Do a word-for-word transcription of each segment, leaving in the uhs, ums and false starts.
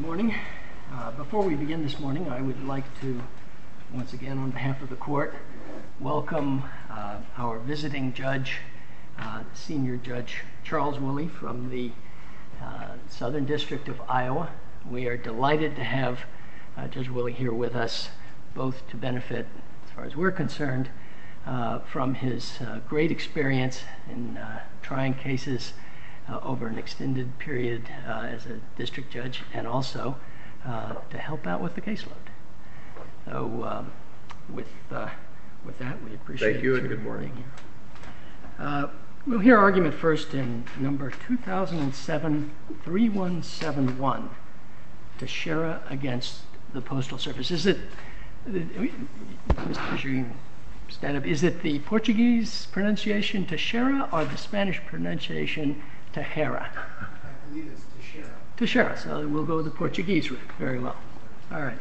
morning. Uh, before we begin this morning, I would like to, once again, on behalf of the court, welcome uh, our visiting judge, uh, Senior Judge Charles Woolley from the uh, Southern District of Iowa. We are delighted to have uh, Judge Woolley here with us, both to benefit, as far as we're concerned, uh, from his uh, great experience in uh, trying cases Uh, over an extended period uh, as a district judge, and also uh, to help out with the caseload. So, um, with uh, with that, we appreciate. Thank you, and good morning. Uh, we'll hear argument first in number two thousand seven three one seven one, Teixeira against the Postal Service. Is it, Mister Fisher, you can stand up. Is it the Portuguese pronunciation Teixeira or the Spanish pronunciation Teixeira? I believe it's Teixeira. Teixeira, so we'll go with the Portuguese route. Very well. All right.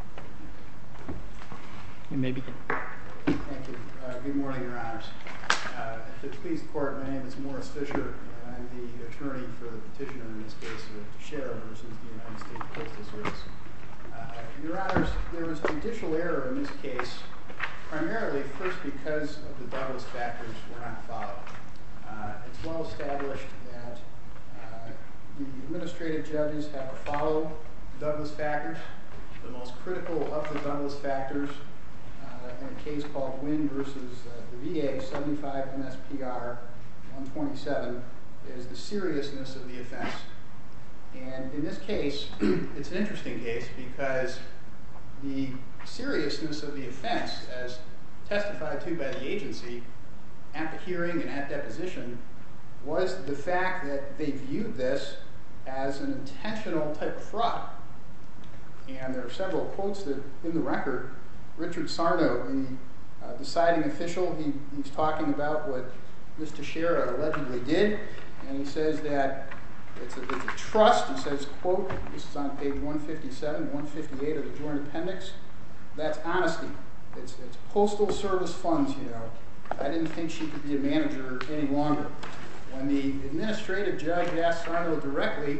You may begin. Thank you. Uh, good morning, Your Honors. Uh, if it please the court, my name is Morris Fisher, and I'm the attorney for the petitioner in this case of Teixeira versus the United States Postal Service. Uh, Your Honors, there was judicial error in this case, primarily first because of the Douglas factors were not followed. Uh, it's well established that uh, the administrative judges have to follow the Douglas factors. The most critical of the Douglas factors uh, in a case called Wynn versus uh, the V A seventy-five M S P R one twenty-seven is the seriousness of the offense. And in this case, it's an interesting case because the seriousness of the offense, as testified to by the agency at the hearing and at deposition, was the fact that they viewed this as an intentional type of fraud. And there are several quotes that in the record. Richard Sarno, the uh, deciding official, he, he's talking about what Miz Teixeira allegedly did, and he says that it's a, it's a trust. He says, quote, this is on page one fifty-seven, one fifty-eight of the joint appendix, that's honesty. It's, it's postal service funds, you know. I didn't think she could be a manager any longer. When the administrative judge asked Sarno directly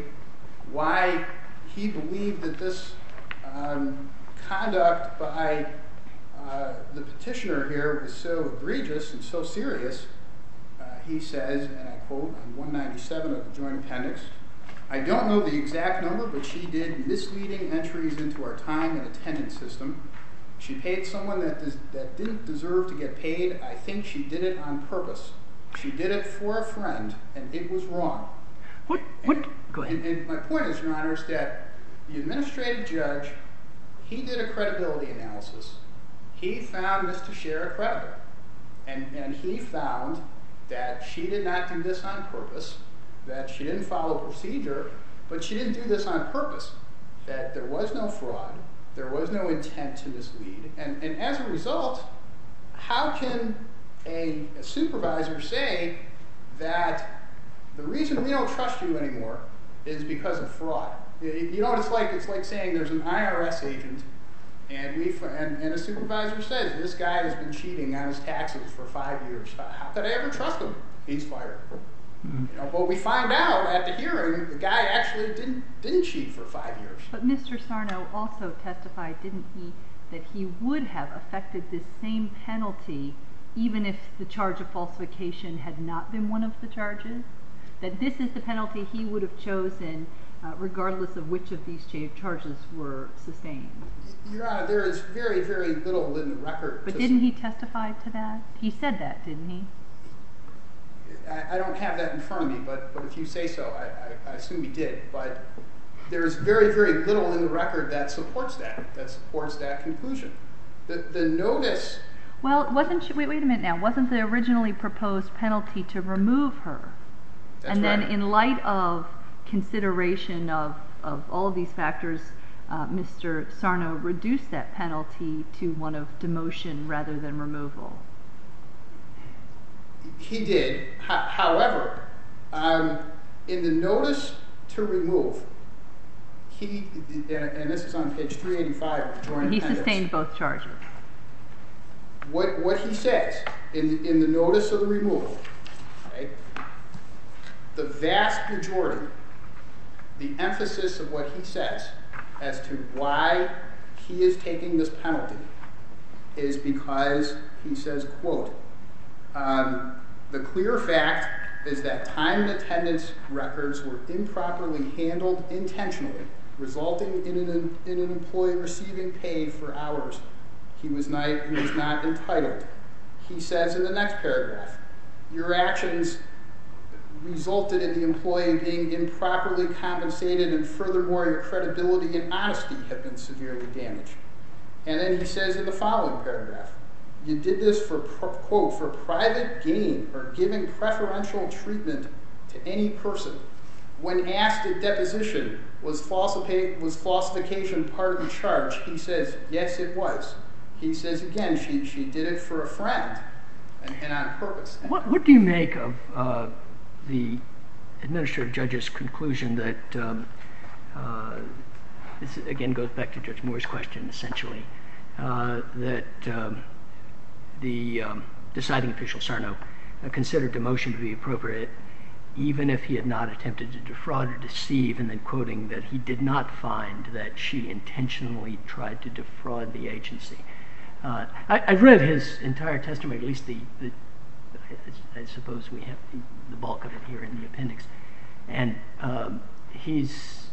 why he believed that this um, conduct by uh, the petitioner here was so egregious and so serious, uh, he says, and I quote on one ninety-seven of the joint appendix, I don't know the exact number, but she did misleading entries into our time and attendance system. She paid someone that, does, that didn't deserve to get paid. I think she did it on purpose. She did it for a friend, and it was wrong. What? What? And, Go ahead. And, and my point is, Your Honor, is that the administrative judge, he did a credibility analysis. He found Miz Teixeira credible, and, and he found that she did not do this on purpose, that she didn't follow procedure, but she didn't do this on purpose, that there was no fraud, there was no intent to mislead, and, and as a result, how can a, a supervisor say that the reason we don't trust you anymore is because of fraud? You know what it's like? It's like saying there's an I R S agent, and we and, and a supervisor says this guy has been cheating on his taxes for five years. How could I ever trust him? He's fired. Mm-hmm. You know, but we find out at the hearing the guy actually didn't didn't cheat for five years. But Mister Sarno also testified, didn't he, that he would have affected this same penalty even if the charge of falsification had not been one of the charges? That this is the penalty he would have chosen uh, regardless of which of these charges were sustained. Your Honor, there is very, very little in the record. But didn't he testify to that? He said that, didn't he? I, I don't have that in front of me, but, but if you say so, I, I, I assume he did. But there's very, very little in the record that supports that, that supports that conclusion. The, the notice... Well, wasn't she, wait, wait a minute now. Wasn't the originally proposed penalty to remove her? That's and right. then in light of consideration of, of all of these factors, uh, Mister Sarno reduced that penalty to one of demotion rather than removal. He did. H- however, um, in the notice to remove, he, and this is on page three eighty-five of the joint appendix. He sustained both charges. What, what he says in the, in the notice of the removal, right, the vast majority, the emphasis of what he says as to why he is taking this penalty is because he says, quote, um, the clear fact is that time and attendance records were improperly handled intentionally, resulting in an, in an employee receiving pay for hours he was not, he was not entitled. He says in the next paragraph, your actions resulted in the employee being improperly compensated, and furthermore, your credibility and honesty have been severely damaged. And then he says in the following paragraph, you did this for, quote, for private gain or giving preferential treatment to any person. When asked at deposition, was, falsifi- was falsification part of the charge, he says, yes, it was. He says, again, she, she did it for a friend and, and on purpose. What, what do you make of uh, the administrative judge's conclusion that, um, uh, this again goes back to Judge Moore's question, essentially, uh, that um, the um, deciding official, Sarno, uh, considered demotion to be appropriate even if he had not attempted to defraud or deceive, and then quoting that he did not find that she intentionally tried to defraud the agency. Uh, I, I've read his entire testimony, at least the, the I, I suppose we have the, the bulk of it here in the appendix, and um, he's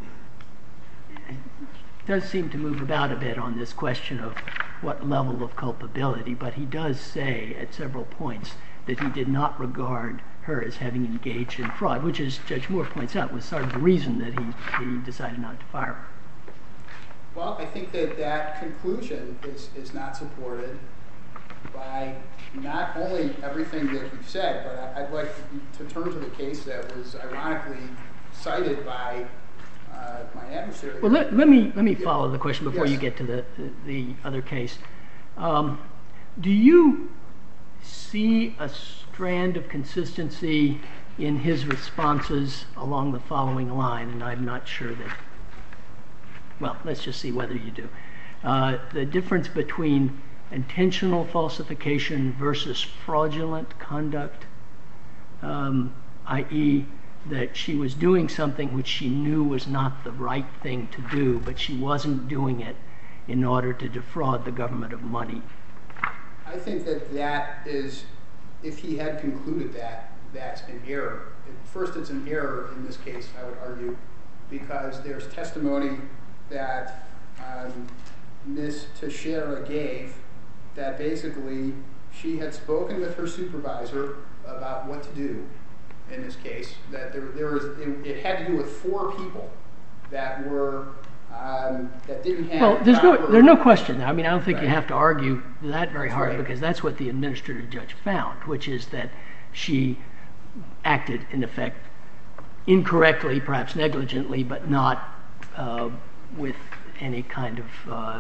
does seem to move about a bit on this question of what level of culpability, but he does say at several points that he did not regard her as having engaged in fraud, which, as Judge Moore points out, was sort of the reason that he, he decided not to fire her. Well, I think that that conclusion is, is not supported by not only everything that he said, but I, I'd like to, to turn to the case that was ironically cited by uh, my adversary. Well, let, let me let me follow the question before Yes. you get to the the, the other case. Um, do you see a strand of consistency in his responses along the following line? And I'm not sure that. Well, let's just see whether you do. Uh, the difference between intentional falsification versus fraudulent conduct, um, that is, that she was doing something which she knew was not the right thing to do, but she wasn't doing it in order to defraud the government of money. I think that that is, if he had concluded that, that's an error. First, it's an error in this case, I would argue, because there's testimony that um, Miz Teixeira gave that basically she had spoken with her supervisor about what to do in this case, that there, there was, it, it had to do with four people that were, um, that didn't have Well, there's proper, no, there's no question. I mean, I don't think Right. you have to argue that very hard, Right. because that's what the administrative judge found, which is that she acted, in effect, incorrectly, perhaps negligently, but not uh, with any kind of uh,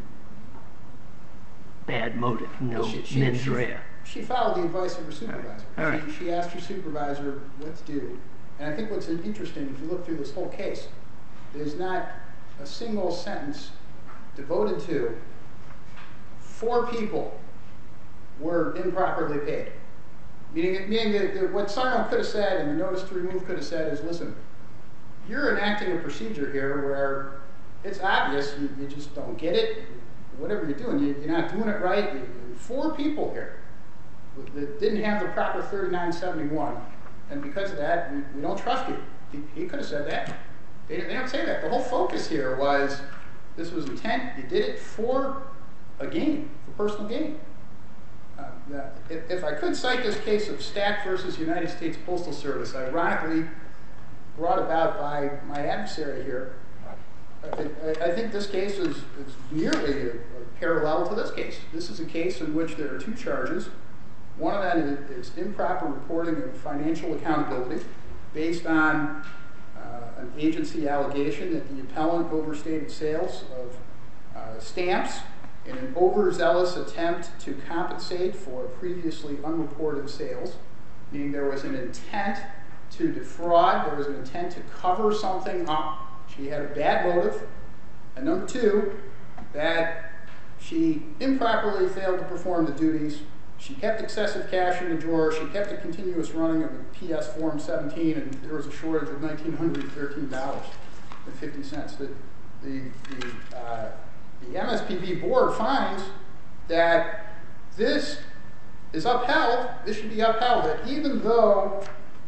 bad motive, no She- she- mens she- rea. She followed the advice of her supervisor. All right. She, she asked her supervisor what to do. And I think what's interesting, if you look through this whole case, there's not a single sentence devoted to four people were improperly paid. Meaning, meaning that, that what Sarno could have said and the notice to remove could have said is, listen, you're enacting a procedure here where it's obvious you, you just don't get it. Whatever you're doing, you, you're not doing it right. You, you, four people here that didn't have the proper thirty-nine seventy-one, and because of that, we, we don't trust you. He, he could have said that. They, they don't say that. The whole focus here was this was intent. You did it for a gain, for personal gain. Uh, that, if, if I could cite this case of Stack versus United States Postal Service, ironically brought about by my adversary here, I, I, I think this case is, is nearly a, a parallel to this case. This is a case in which there are two charges. One of them is, is improper reporting of financial accountability based on uh, an agency allegation that the appellant overstated sales of uh, stamps in an overzealous attempt to compensate for previously unreported sales, meaning there was an intent to defraud, there was an intent to cover something up. She had a bad motive. And number two, that she improperly failed to perform the duties. She kept excessive cash in the drawer. She kept a continuous running of a P S Form seventeen, and there was a shortage of one thousand nine hundred thirteen dollars and fifty cents. That the, the, uh, the M S P B board finds that this is upheld, this should be upheld, that even though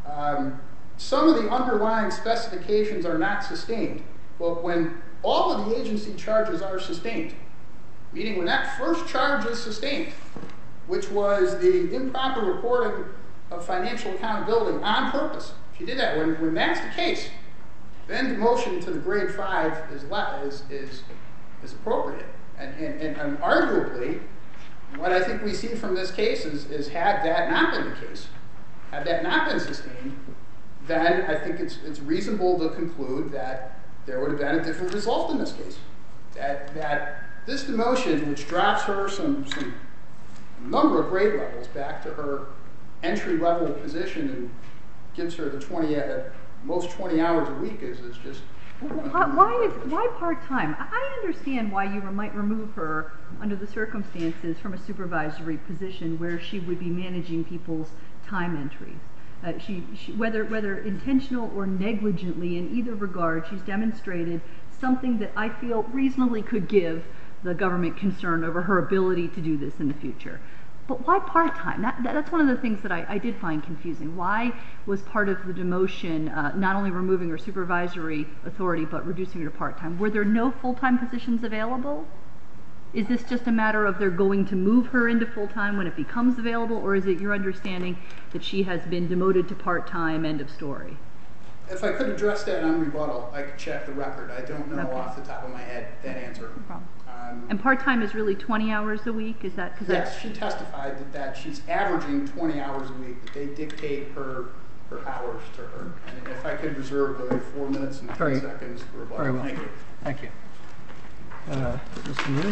um, some of the underlying specifications are not sustained, but when all of the agency charges are sustained, meaning when that first charge is sustained, which was the improper reporting of financial accountability on purpose, she did that. When, when that's the case, then demotion to the grade five is, is, is, is appropriate. And, and, and, and arguably, what I think we see from this case is, is had that not been the case, had that not been sustained, then I think it's, it's reasonable to conclude that there would have been a different result in this case. That, that this demotion, which drops her some, some number of grade levels back to her entry-level position and gives her the twenty, uh, most twenty hours a week, is, is just... Why, why, is, why part-time? I understand why you might remove her under the circumstances from a supervisory position where she would be managing people's time entries. Uh, she, she, whether, whether intentional or negligently in either regard, she's demonstrated something that I feel reasonably could give the government concern over her ability to do this in the future. But why part-time? That, that, that's one of the things that I, I did find confusing. Why was part of the demotion uh, not only removing her supervisory authority but reducing her to part-time? Were there no full-time positions available? Is this just a matter of they're going to move her into full-time when it becomes available, or is it your understanding that she has been demoted to part-time, end of story? If I could address that on rebuttal, I could check the record. I don't know Okay. off the top of my head that answer. No problem. Um, And part-time is really twenty hours a week? Is that? Cause yes, that's, she testified that, that she's averaging twenty hours a week, that they dictate her, her hours to her. And if I could reserve the four minutes and Very- ten seconds for rebuttal. Very well. Thank you. Thank you. Uh, Mister Newman?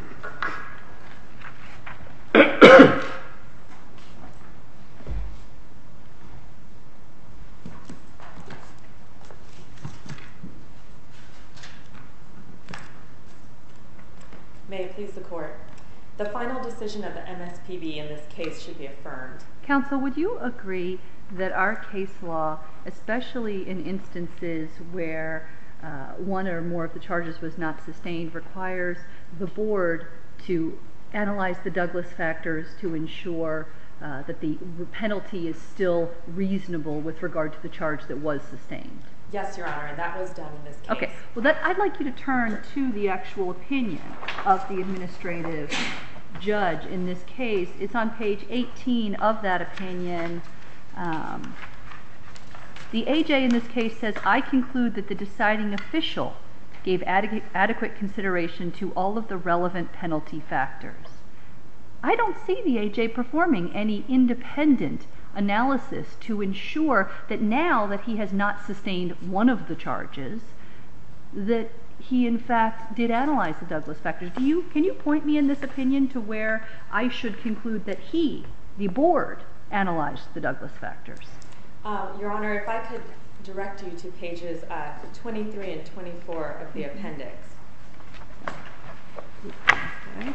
May it please the Court. The final decision of the M S P B in this case should be affirmed. Counsel, would you agree that our case law, especially in instances where uh, one or more of the charges was not sustained, requires the board to analyze the Douglas factors to ensure uh, that the penalty is still reasonable with regard to the charge that was sustained? Yes, Your Honor, and that was done in this case. Okay, well, that, I'd like you to turn to the actual opinion of the administrative judge in this case. It's on page eighteen of that opinion. Um, the A J in this case says, I conclude that the deciding official gave adequate, adequate consideration to all of the relevant penalty factors. I don't see the A J performing any independent analysis to ensure that now that he has not sustained one of the charges, that he in fact did analyze the Douglas factors. Do you, can you point me in this opinion to where I should conclude that he, the board, analyzed the Douglas factors? Uh, Your Honor, if I could direct you to pages uh, twenty-three and twenty-four of the appendix. Okay.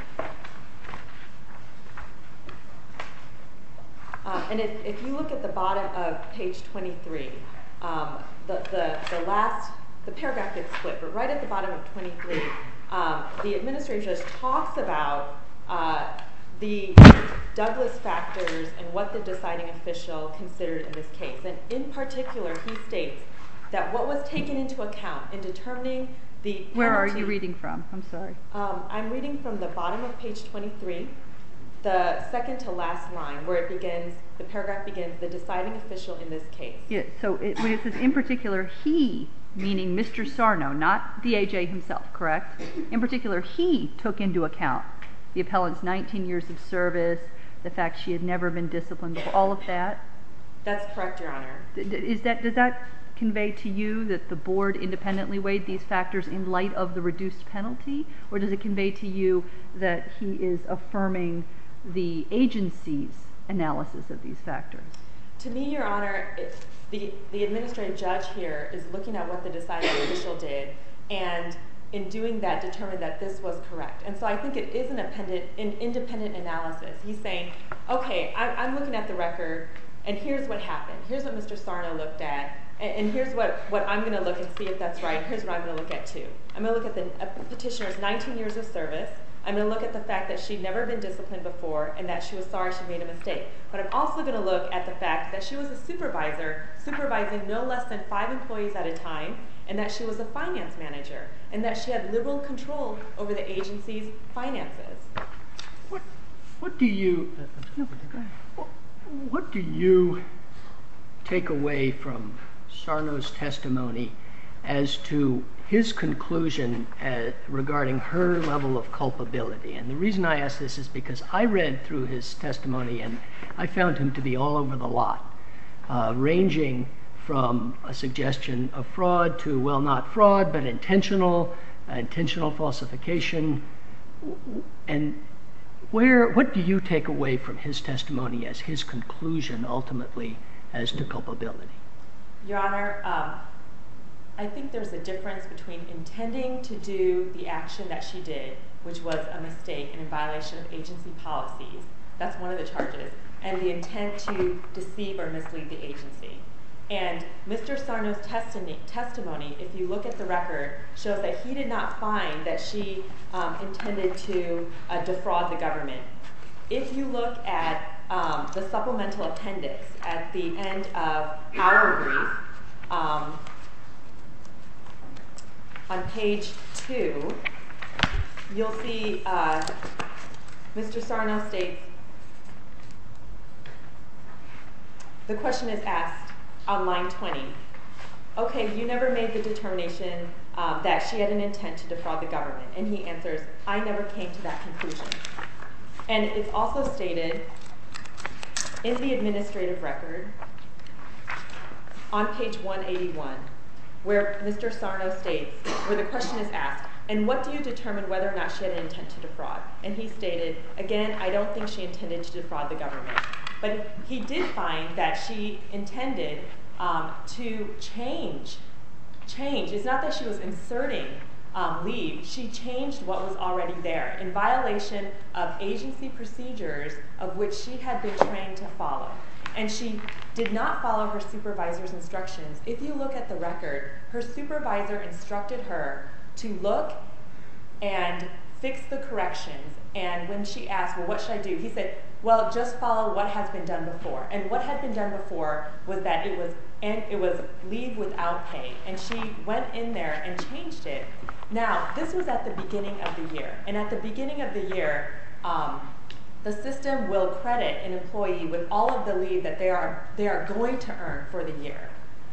Um, and if, if you look at the bottom of page twenty-three, um, the, the, the last, the paragraph gets split, but right at the bottom of twenty-three, um, the administrative judge talks about uh, the Douglas factors and what the deciding official considered in this case. And in particular, he states that what was taken into account in determining the penalty... Where are you reading from? I'm sorry. Um, I'm reading from the bottom of page twenty-three. The second to last line, where it begins, the paragraph begins, the deciding official in this case. Yeah, so it, when it says in particular, he, meaning Mister Sarno, not the A J himself, correct? In particular, he took into account the appellant's nineteen years of service, the fact she had never been disciplined before, all of that? That's correct, Your Honor. D- d- Is that, does that convey to you that the board independently weighed these factors in light of the reduced penalty? Or does it convey to you that he is affirming the agency's analysis of these factors? To me, Your Honor, it, the, the administrative judge here is looking at what the deciding official did, and in doing that, determined that this was correct. And so I think it is an, appendant, an independent analysis. He's saying, okay, I, I'm looking at the record, and here's what happened. Here's what Mister Sarno looked at. And, and here's what, what I'm going to look and see if that's right. Here's what I'm going to look at too. I'm going to look at the uh, petitioner's nineteen years of service. I'm going to look at the fact that she'd never been disciplined before and that she was sorry she made a mistake. But I'm also going to look at the fact that she was a supervisor, supervising no less than five employees at a time, and that she was a finance manager, and that she had liberal control over the agency's finances. What, what do you, what do you take away from Sarno's testimony as to his conclusion uh, regarding her level of culpability? And the reason I ask this is because I read through his testimony and I found him to be all over the lot, uh, ranging from a suggestion of fraud to, well, not fraud, but intentional, uh, intentional falsification. And where, what do you take away from his testimony as his conclusion ultimately as to culpability? Your Honor, um, I think there's a difference between intending to do the action that she did, which was a mistake and in violation of agency policies. That's one of the charges. And the intent to deceive or mislead the agency. And Mister Sarno's testimony, testimony, if you look at the record, shows that he did not find that she um, intended to uh, defraud the government. If you look at um, the supplemental appendix at the end of our brief, um, on page two, you'll see uh, Mister Sarno states, the question is asked on line twenty. Okay, you never made the determination um, that she had an intent to defraud the government. And he answers, I never came to that conclusion. And it's also stated in the administrative record on page one eighty-one, where Mister Sarno states, where the question is asked, and what do you determine whether or not she had an intent to defraud? And he stated, again, I don't think she intended to defraud the government. But he did find that she intended um, to change. Change. It's not that she was inserting um, leave. She changed what was already there in violation of agency procedures of which she had been trained to follow. And she did not follow her supervisor's instructions. If you look at the record, her supervisor instructed her to look and fix the corrections. And when she asked, well, what should I do? He said, well, just follow what has been done before. And what had been done before was that it was and it was leave without pay. And she went in there and changed it. Now, this was at the beginning of the year. And at the beginning of the year, um, the system will credit an employee with all of the leave that they are they are going to earn for the year.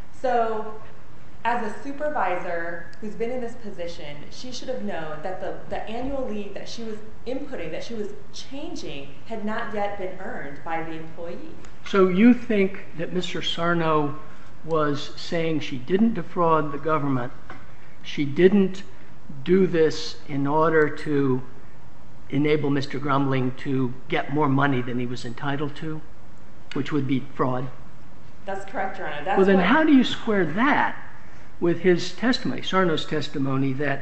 So as a supervisor who's been in this position, she should have known that the, the annual leave that she was inputting, that she was changing, had not yet been earned by the employee. So you think that Mister Sarno was saying she didn't defraud the government, she didn't do this in order to enable Mister Grumbling to get more money than he was entitled to, which would be fraud? That's correct, Your Honor. That's well, then what, how do you square that with his testimony, Sarno's testimony, that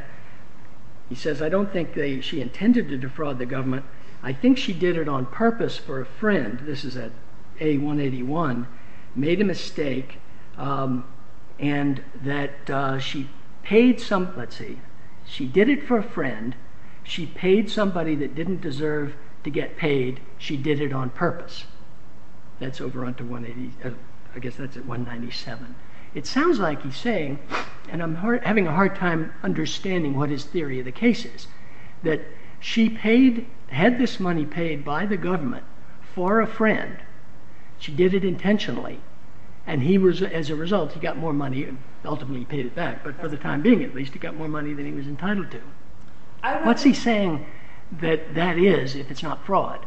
he says, I don't think they, she intended to defraud the government. I think she did it on purpose for a friend. This is at A one eighty-one, made a mistake, um, and that uh, she paid some, let's see, she did it for a friend. She paid somebody that didn't deserve to get paid. She did it on purpose. That's over onto one eighty, uh, I guess that's at one ninety-seven. It sounds like he's saying, and I'm hard, having a hard time understanding what his theory of the case is, that she paid, had this money paid by the government for a friend. She did it intentionally, and he was, as a result, he got more money, and ultimately paid it back, but for the time being, at least, he got more money than he was entitled to. What's he saying that that is if it's not fraud?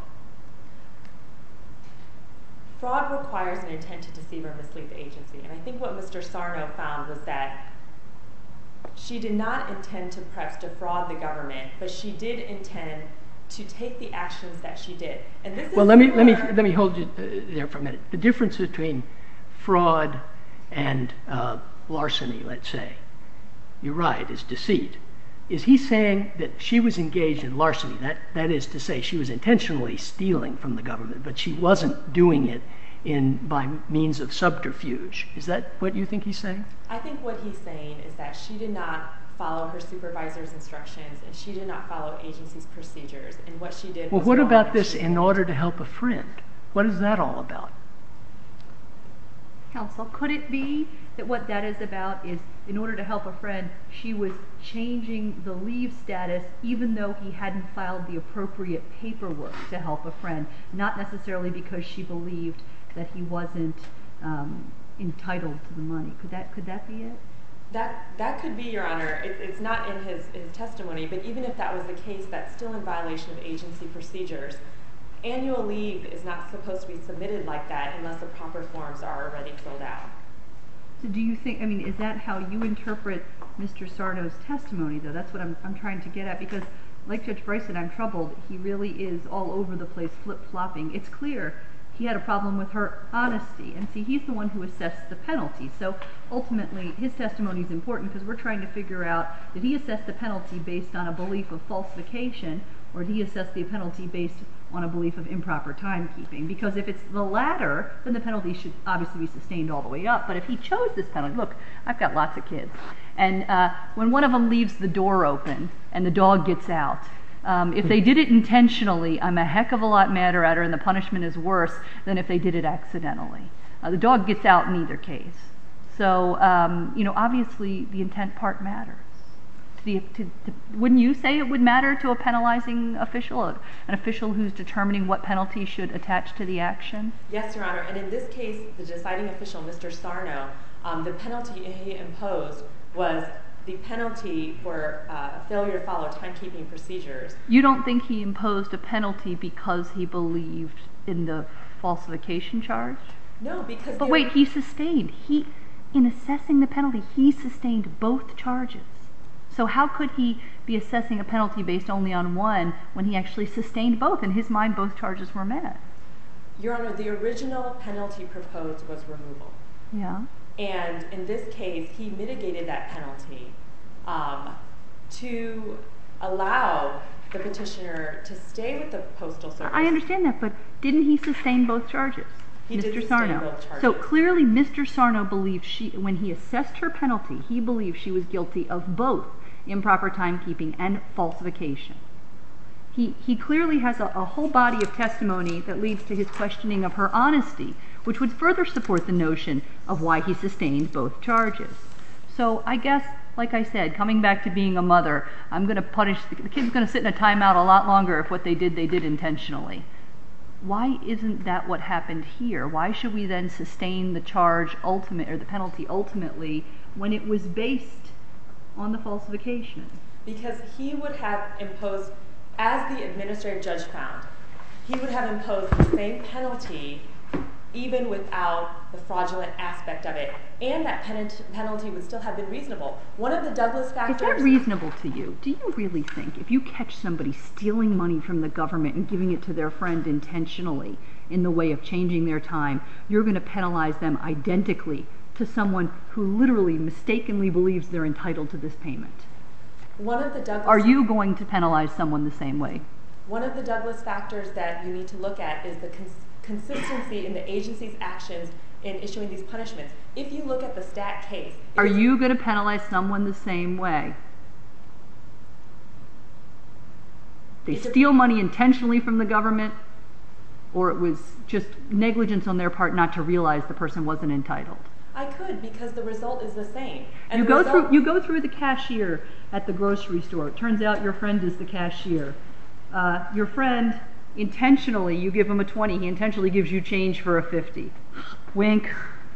Fraud requires an intent to deceive or mislead the agency. And I think what Mister Sarno found was that she did not intend to perhaps defraud the government, but she did intend to take the actions that she did. And this well, is let me let me let me hold you uh, there for a minute. The difference between fraud and uh, larceny, let's say, you're right, is deceit. Is he saying that she was engaged in larceny? That that is to say, she was intentionally stealing from the government, but she wasn't doing it in by means of subterfuge. Is that what you think he's saying? I think what he's saying is that she did not follow her supervisor's instructions and she did not follow agency's procedures, and what she did Well, was what wrong, about and this she in did. order to help a friend? What is that all about? Counsel, could it be that what that is about is, in order to help a friend, she was changing the leave status even though he hadn't filed the appropriate paperwork to help a friend, not necessarily because she believed that he wasn't um, entitled to the money? Could that could that be it? That that could be, Your Honor. It, it's not in his, his testimony, but even if that was the case, that's still in violation of agency procedures. Annual leave is not supposed to be submitted like that unless the proper forms are already filled out. So do you think, I mean, is that how you interpret Mister Sarno's testimony, though? That's what I'm, I'm trying to get at, because like Judge Bryson, I'm troubled. He really is all over the place, flip-flopping. It's clear he had a problem with her honesty. And see, he's the one who assessed the penalty. So ultimately, his testimony is important because we're trying to figure out, did he assess the penalty based on a belief of falsification, or did he assess the penalty based on a belief of improper timekeeping? Because if it's the latter, then the penalty should obviously be sustained all the way up. But if he chose this penalty, look, I've got lots of kids. And uh, when one of them leaves the door open and the dog gets out, Um, if they did it intentionally, I'm a heck of a lot madder at her, and the punishment is worse than if they did it accidentally. Uh, the dog gets out in either case. So, um, you know, obviously the intent part matters. To the, to, to, wouldn't you say it would matter to a penalizing official, an official who's determining what penalty should attach to the action? Yes, Your Honor. And in this case, the deciding official, Mister Sarno, um, the penalty he imposed was the penalty for uh, failure to follow timekeeping procedures. You don't think he imposed a penalty because he believed in the falsification charge? No, because... But wait, he sustained. He, in assessing the penalty, he sustained both charges. So how could he be assessing a penalty based only on one when he actually sustained both? In his mind, both charges were met. Your Honor, the original penalty proposed was removal. Yeah. And in this case, he mitigated that penalty um, to allow the petitioner to stay with the Postal Service. I understand that, but didn't he sustain both charges? He did Mister sustain Sarno. both charges. So clearly Mister Sarno believed she, when he assessed her penalty, he believed she was guilty of both improper timekeeping and falsification. He, he clearly has a, a whole body of testimony that leads to his questioning of her honesty, which would further support the notion of why he sustained both charges. So I guess, like I said, coming back to being a mother, I'm going to punish, the, the kid's going to sit in a timeout a lot longer if what they did, they did intentionally. Why isn't that what happened here? Why should we then sustain the charge ultimate, or the penalty ultimately, when it was based on the falsification? Because he would have imposed, as the administrative judge found, he would have imposed the same penalty even without the fraudulent aspect of it. And that pen penalty would still have been reasonable. One of the Douglas factors... Is that reasonable to you? Do you really think if you catch somebody stealing money from the government and giving it to their friend intentionally in the way of changing their time, you're going to penalize them identically to someone who literally mistakenly believes they're entitled to this payment? One of the Douglas... Are you going to penalize someone the same way? One of the Douglas factors that you need to look at is the cons consistency in the agency's actions in issuing these punishments. If you look at the stat case... Are you going to penalize someone the same way? They steal money intentionally from the government, or it was just negligence on their part not to realize the person wasn't entitled? I could, because the result is the same. And You the go result- through you go through the cashier at the grocery store. It turns out your friend is the cashier. Uh, your friend, intentionally, you give him a twenty, he intentionally gives you change for a fifty. Wink.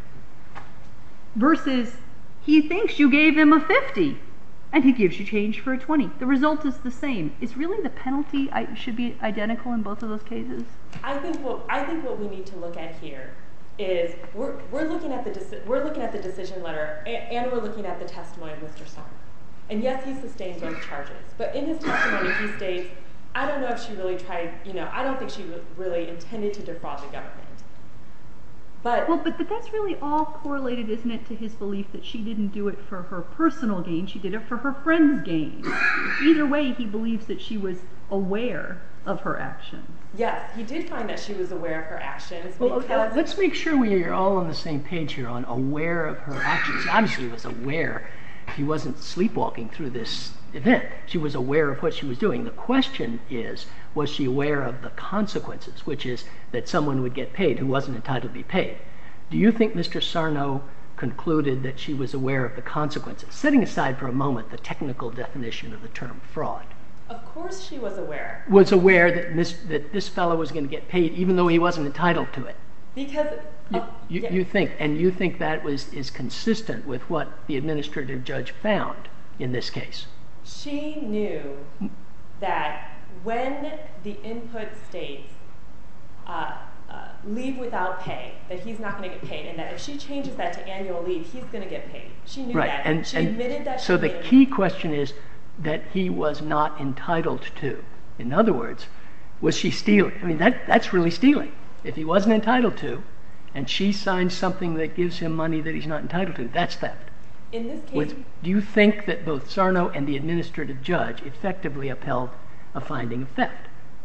Versus, he thinks you gave him a fifty, and he gives you change for a twenty. The result is the same. Is really the penalty I, should be identical in both of those cases? I think what I think what we need to look at here is we're we're looking at the deci we're looking at the decision letter, and, and we're looking at the testimony of Mister Sarno. And yes, he sustained both charges, but in his testimony he states, I don't know if she really tried, you know, I don't think she really intended to defraud the government. But Well, but, but that's really all correlated, isn't it, to his belief that she didn't do it for her personal gain, she did it for her friend's gain. Either way, he believes that she was aware of her actions. Yes, he did find that she was aware of her actions. Well, because let's make sure we are all on the same page here on aware of her actions. She obviously was aware. She wasn't sleepwalking through this event. She was aware of what she was doing. The question is, was she aware of the consequences, which is that someone would get paid who wasn't entitled to be paid? Do you think Mister Sarno concluded that she was aware of the consequences, setting aside for a moment the technical definition of the term fraud? Of course she was aware. Was aware that this, that this fellow was going to get paid even though he wasn't entitled to it? Because You, uh, you, yeah. you think, and you think that was is consistent with what the administrative judge found in this case? She knew that when the input states uh, uh, leave without pay, that he's not going to get paid, and that if she changes that to annual leave, he's going to get paid. She knew Right, that. and, she and admitted that. so she the made a key question is that he was not entitled to. In other words, was she stealing? I mean, that that's really stealing. If he wasn't entitled to, and she signs something that gives him money that he's not entitled to, that's theft. In this case, Was, do you think that both Sarno and the administrative judge effectively upheld a finding of theft?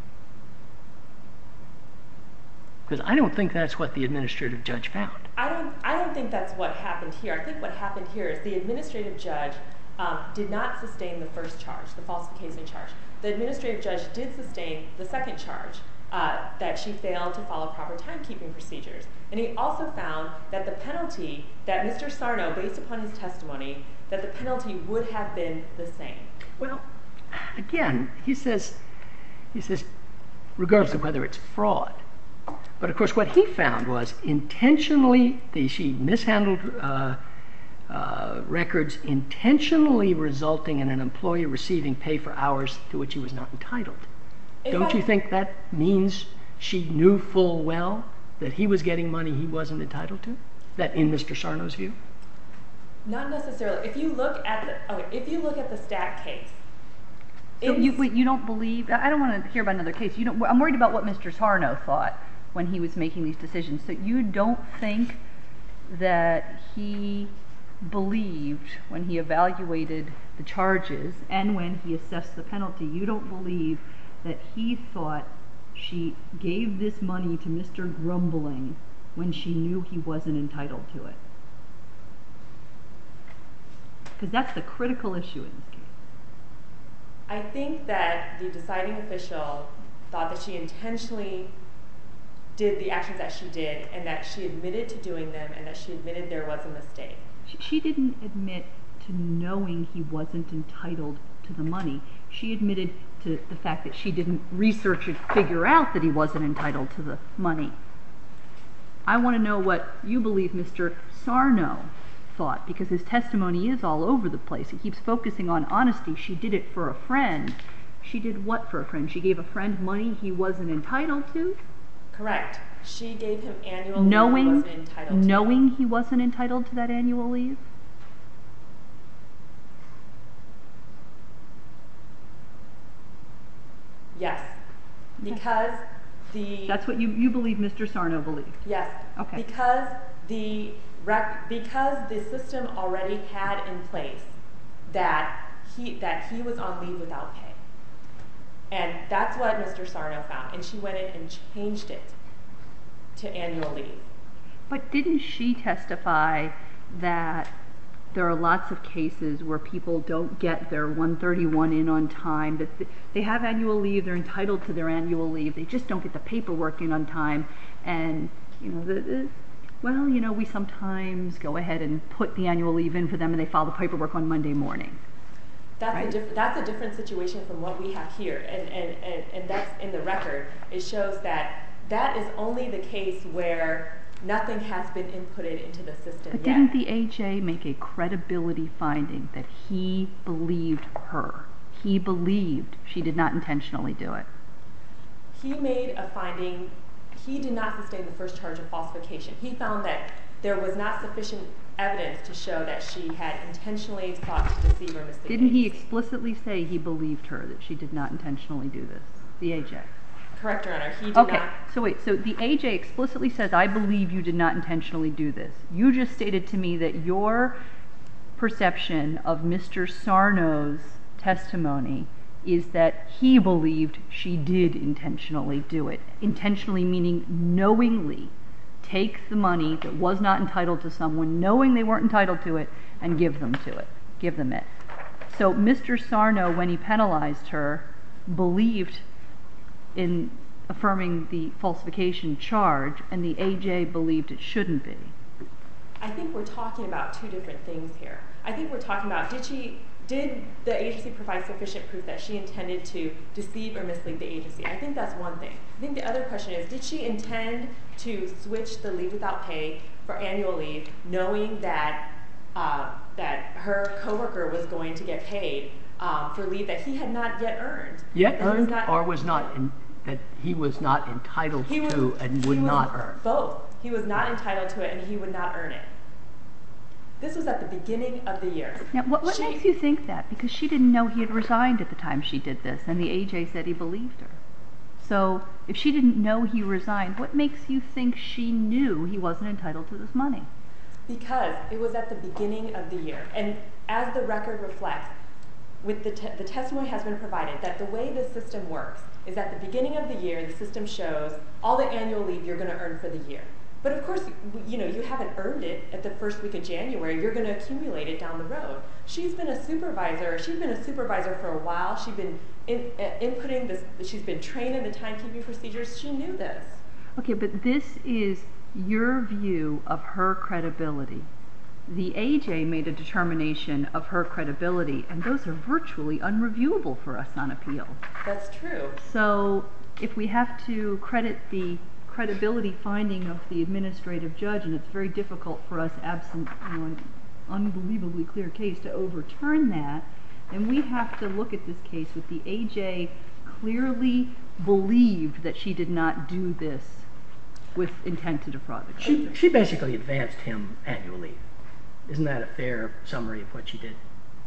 Because I don't think that's what the administrative judge found. I don't. I don't think that's what happened here. I think what happened here is the administrative judge um, did not sustain the first charge, the falsification charge. The administrative judge did sustain the second charge, uh, that she failed to follow proper timekeeping procedures. And he also found that the penalty that Mister Sarno, based upon his testimony, that the penalty would have been the same. Well, again, he says, he says, regardless of whether it's fraud. But of course, what he found was intentionally, the, she mishandled uh, uh, records, intentionally resulting in an employee receiving pay for hours to which he was not entitled. If Don't I- you think that means she knew full well that he was getting money he wasn't entitled to? That in Mister Sarno's view? Not necessarily. If you look at the okay, if you look at the stat case, So in you, wait, you don't believe? I don't want to hear about another case. You don't. I'm worried about what Mister Sarno thought when he was making these decisions. So you don't think that he believed when he evaluated the charges and when he assessed the penalty, you don't believe that he thought she gave this money to Mister Grumbling when she knew he wasn't entitled to it? Because that's the critical issue in this case. I think that the deciding official thought that she intentionally did the actions that she did, and that she admitted to doing them, and that she admitted there was a mistake. She, she didn't admit to knowing he wasn't entitled to the money. She admitted to the fact that she didn't research and figure out that he wasn't entitled to the money. I want to know what you believe Mister Sarno thought, because his testimony is all over the place. He keeps focusing on honesty. She did it for a friend. She did what for a friend? She gave a friend money he wasn't entitled to? Correct. She gave him annual leave Knowing, he wasn't entitled to. knowing he wasn't entitled to that annual leave? Yes. Because the That's what you, you believe Mister Sarno believed? yes. Okay. Because the rec, because the system already had in place that he that he was on leave without pay. And that's what Mister Sarno found, and she went in and changed it to annual leave. But didn't she testify that there are lots of cases where people don't get their one thirty-one in on time, that th- they have annual leave, they're entitled to their annual leave, they just don't get the paperwork in on time, and, you know, the, the, well, you know, we sometimes go ahead and put the annual leave in for them and they file the paperwork on Monday morning. That's Right. a diff- that's a different situation from what we have here, and, and, and, and that's in the record. It shows that that is only the case where nothing has been inputted into the system But yet. didn't the A J make a credibility finding that he believed her? He believed she did not intentionally do it. He made a finding. He did not sustain the first charge of falsification. He found that there was not sufficient evidence to show that she had intentionally sought to deceive or mislead. Didn't he agents. explicitly say he believed her, that she did not intentionally do this? The A J. Correct, Your Honor. He did Okay, not. so wait, so the A J explicitly says, I believe you did not intentionally do this. You just stated to me that your perception of Mister Sarno's testimony is that he believed she did intentionally do it. Intentionally meaning knowingly take the money that was not entitled to someone, knowing they weren't entitled to it, and give them to it, give them it. So Mister Sarno, when he penalized her, believed in affirming the falsification charge, and the A J believed it shouldn't be. I think we're talking about two different things here. I think we're talking about, did she, did the agency provide sufficient proof that she intended to deceive or mislead the agency? I think that's one thing. I think the other question is, did she intend to switch the leave without pay for annual leave, knowing that uh, that her coworker was going to get paid um, for leave that he had not yet earned? Yet earned, not, or was not in, that he was not entitled he was, to and would he was not earn? Both. He was not entitled to it, and he would not earn it. This was at the beginning of the year. Now, what, what she, makes you think that? Because she didn't know he had resigned at the time she did this, and the A J said he believed her. So, if she didn't know he resigned, what makes you think she knew he wasn't entitled to this money? Because it was at the beginning of the year, and as the record reflects, with the, te the testimony has been provided that the way the system works is at the beginning of the year, the system shows all the annual leave you're going to earn for the year. But of course, you know, you haven't earned it at the first week of January. You're going to accumulate it down the road. She's been a supervisor. She's been a supervisor for a while. She's been in, uh, inputting this. She's been trained in the timekeeping procedures. She knew this. Okay, but this is your view of her credibility. The A J made a determination of her credibility, and those are virtually unreviewable for us on appeal. That's true. So if we have to credit the credibility finding of the administrative judge, and it's very difficult for us, absent you know, an unbelievably clear case, to overturn that, then we have to look at this case with the A J clearly believed that she did not do this with intent to defraud the government. She, she basically advanced him annual leave. Isn't that a fair summary of what she did?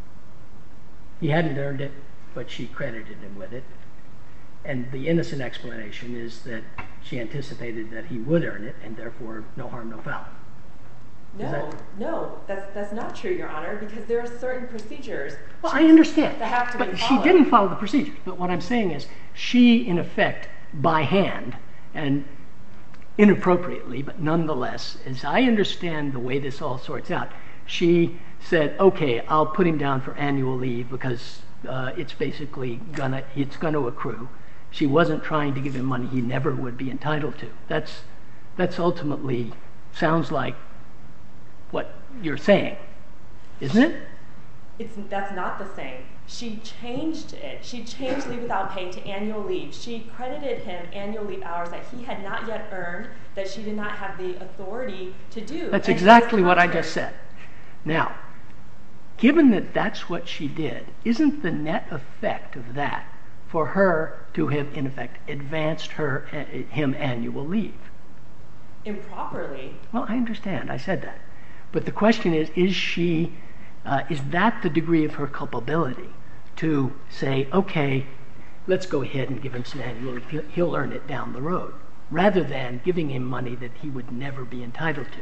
He hadn't earned it, but she credited him with it. And the innocent explanation is that she anticipated that he would earn it, and therefore no harm, no foul. No, that... no, that's that's not true, Your Honor, because there are certain procedures. Well, I understand, that have to but be she followed. didn't follow the procedures. But what I'm saying is, she, in effect, by hand, and inappropriately, but nonetheless, as I understand the way this all sorts out, she said, okay, I'll put him down for annual leave because uh, it's basically gonna, it's gonna accrue. She wasn't trying to give him money he never would be entitled to. That's, that's ultimately, sounds like what you're saying, isn't it? It's, that's not the same. She changed it. She changed leave without pay to annual leave. She credited him annual leave hours that he had not yet earned, that she did not have the authority to do. That's And exactly what I contrary. just said. Now, given that that's what she did, isn't the net effect of that for her to have, in effect, advanced her uh, him annual leave? Improperly. Well, I understand. I said that. But the question is, is she, uh, is that the degree of her culpability to say, okay, let's go ahead and give him some annual leave. He'll, he'll earn it down the road, rather than giving him money that he would never be entitled to.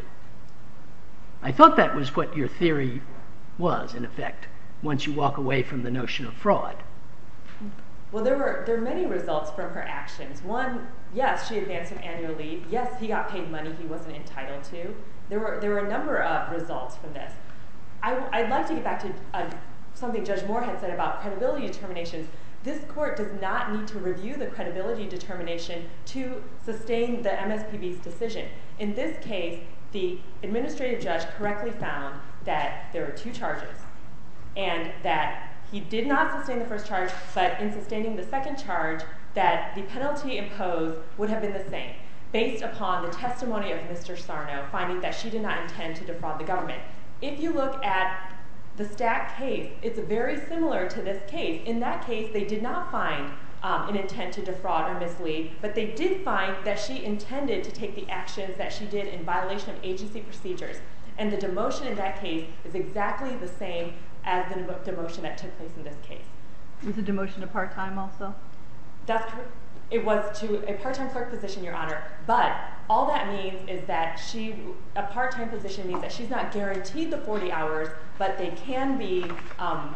I thought that was what your theory was, in effect, once you walk away from the notion of fraud. Well, there were there are many results from her actions. One, yes, she advanced him annual leave. Yes, he got paid money he wasn't entitled to. There were there were a number of results from this. I, I'd like to get back to uh, something Judge Moore had said about credibility determinations. This court does not need to review the credibility determination to sustain the M S P B's decision. In this case, the administrative judge correctly found that there were two charges, and that he did not sustain the first charge, but in sustaining the second charge, that the penalty imposed would have been the same, based upon the testimony of Mister Sarno, finding that she did not intend to defraud the government. If you look at the Stack case, it's very similar to this case. In that case, they did not find um, an intent to defraud or mislead, but they did find that she intended to take the actions that she did in violation of agency procedures. And the demotion in that case is exactly the same as the demotion that took place in this case. Was the demotion to part-time also? That's correct. It was to a part-time clerk position, Your Honor, but all that means is that she, a part-time position means that she's not guaranteed the forty hours, but they can be, um,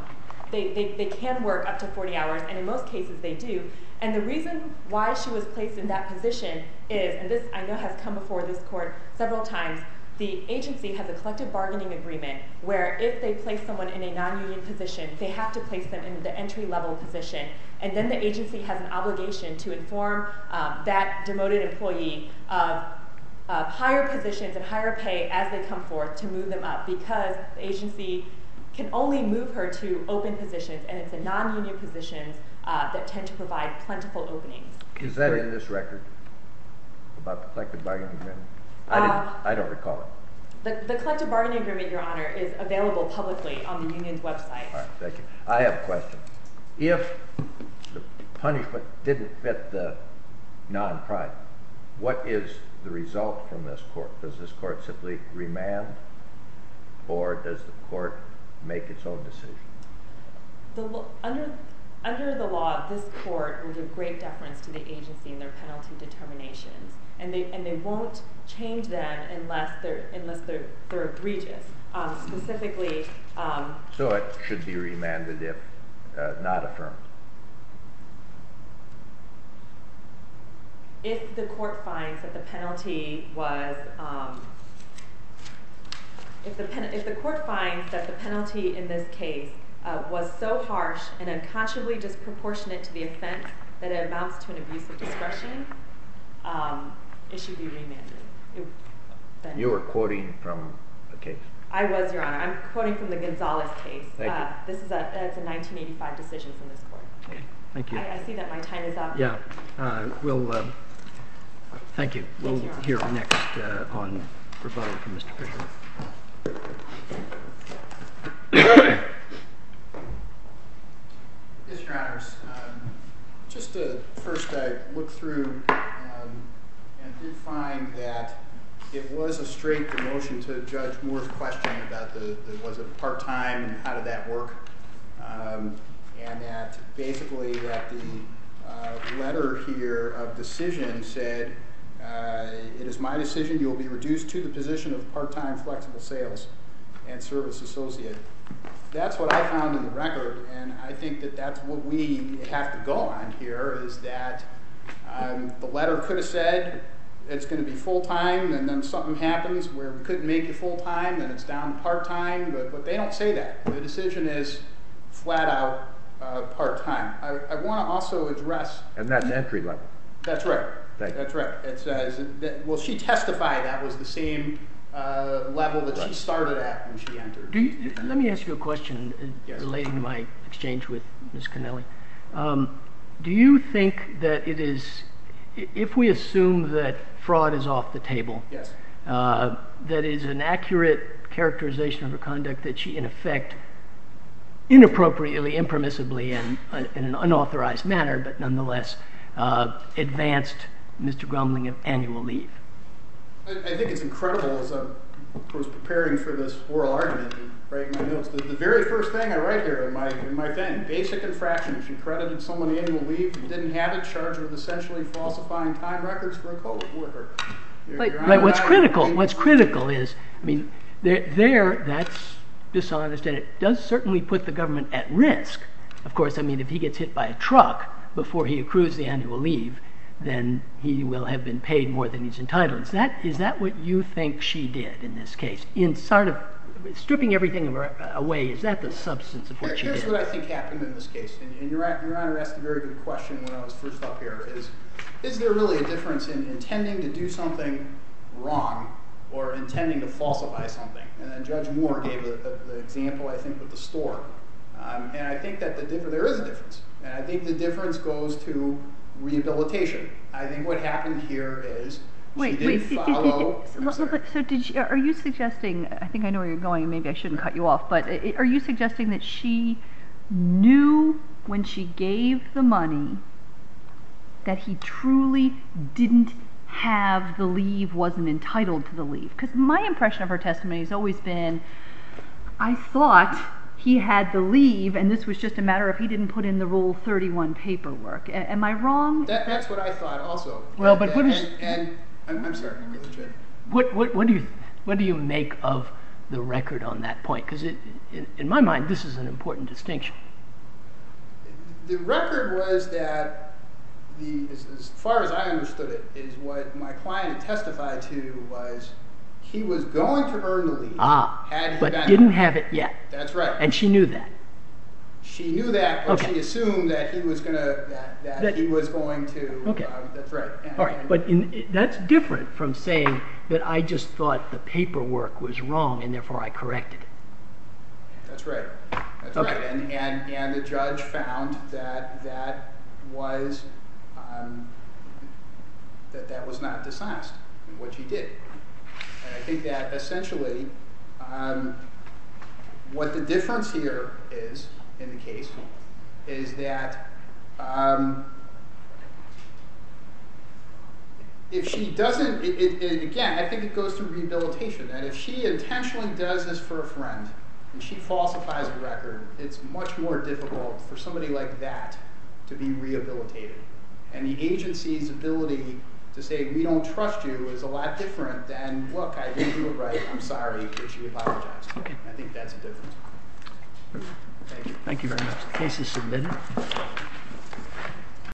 they, they, they can work up to forty hours, and in most cases they do. And the reason why she was placed in that position is, and this I know has come before this court several times, the agency has a collective bargaining agreement where if they place someone in a non-union position, they have to place them in the entry-level position. And then the agency has an obligation to inform um, that demoted employee of uh, higher positions and higher pay as they come forth to move them up, because the agency can only move her to open positions, and it's the non-union positions uh, that tend to provide plentiful openings. Is that in this record about the collective bargaining agreement? I, didn't, Uh, I don't recall it. The, the collective bargaining agreement, Your Honor, is available publicly on the union's website. All right, thank you. I have a question. If the punishment didn't fit the non-prime, what is the result from this court? Does this court simply remand, or does the court make its own decision? The, lo- under, under the law, this court will give great deference to the agency in their penalty determinations, and they and they won't change them unless they're unless they're they're egregious. Um, specifically, um, So it should be remanded if uh, not affirmed. if the court finds that the penalty was um, if the pen, if the court finds that the penalty in this case uh, was so harsh and unconscionably disproportionate to the offense that it amounts to an abuse of discretion, um, it should be remanded. It, then You were quoting from a case. I was, Your Honor. I'm quoting from the Gonzalez case. Thank uh, you. This is a it's a nineteen eighty-five decision from this court. Okay, thank you. I, I see that my time is up. Yeah, uh, we'll, uh, thank you. We'll Thank you, Your Honor. hear next uh, on rebuttal from Mister Fisher. Yes, Your Honors. Um, just uh, first, I looked through um, and did find that it was a straight demotion to Judge Moore's question about the, the was it part-time and how did that work, um, and that basically that the uh, letter here of decision said, uh, it is my decision you will be reduced to the position of part-time flexible sales and service associate. That's what I found in the record, and I think that that's what we have to go on here, is that um, the letter could have said it's going to be full-time, and then something happens where we couldn't make you full-time, and it's down to part-time, but, but they don't say that. The decision is flat-out uh, part-time. I, I want to also address... And that's entry level. That's right. Thank you. That's right. It says that, well, she testified that was the same uh, level that Right. she started at when she entered. Do you, let me ask you a question uh, Yes. relating to my exchange with Miz Cannelli. Um, do you think that it is, i- if we assume that fraud is off the table, Yes. uh, that is an accurate characterization of her conduct, that she in effect inappropriately, impermissibly, and uh, in an unauthorized manner, but nonetheless uh, advanced Mister Grumbling of annual leave? I, I think it's incredible as I was preparing for this oral argument and writing my notes. The, the very first thing I write here in my in my thing, basic infraction. She credited someone annual leave and didn't have it, charged with essentially falsifying time records for a co-worker. Your- But- Your Right. Honor, What's I- critical? I- What's critical is, I mean, there, there, that's dishonest, and it does certainly put the government at risk. Of course, I mean, if he gets hit by a truck before he accrues the annual leave, then he will have been paid more than he's entitled. Is that is that what you think she did in this case? In sort of stripping everything away, is that the substance of what she Here's did? what I think happened in this case, and, and Your, Your Honor asked a very good question when I was first up here, is, is there really a difference in intending to do something wrong or intending to falsify something? And then Judge Moore gave a, a, the example, I think, with the store. Um, and I think that the differ- there is a difference. And I think the difference goes to rehabilitation. I think what happened here is Wait, she wait. didn't it- it- follow... it- I'm so, sorry. so did you, are you suggesting? I think I know where you're going. Maybe I shouldn't cut you off. But i- are you suggesting that she knew when she gave the money that he truly didn't have the leave, wasn't entitled to the leave? Because my impression of her testimony has always been, I thought he had the leave, and this was just a matter of he didn't put in the Rule thirty-one paperwork. A- am I wrong? That, that's what I thought also. Well, but what and, is- And, and I'm, I'm sorry. Go ahead, Judge. What what what do you what do you make of the record on that point? Because it, in, in my mind, this is an important distinction. the record was that, the as, as far as I understood it, is what my client testified to was he was going to earn the leave. Ah, had he but been, didn't have it yet. That's right. And she knew that. She knew that, but Okay. she assumed that he was going to that, that, That- he was going to. Okay. Um, that's right. And, All right, and- but in, that's different from saying that I just thought the paperwork was wrong and therefore I corrected it. That's right. That's Okay. right. And, and and the judge found that that was um, that that was not dishonest in what she did. And I think that essentially um, what the difference here is in the case is that um, if she doesn't, it, it, it, again, I think it goes to rehabilitation. That if she intentionally does this for a friend and she falsifies a record, it's much more difficult for somebody like that to be rehabilitated. And the agency's ability to say, we don't trust you, is a lot different than, look, I didn't do it right, I'm sorry, but she apologized. Okay. And I think that's a difference. Thank you. Thank you very much. The case is submitted.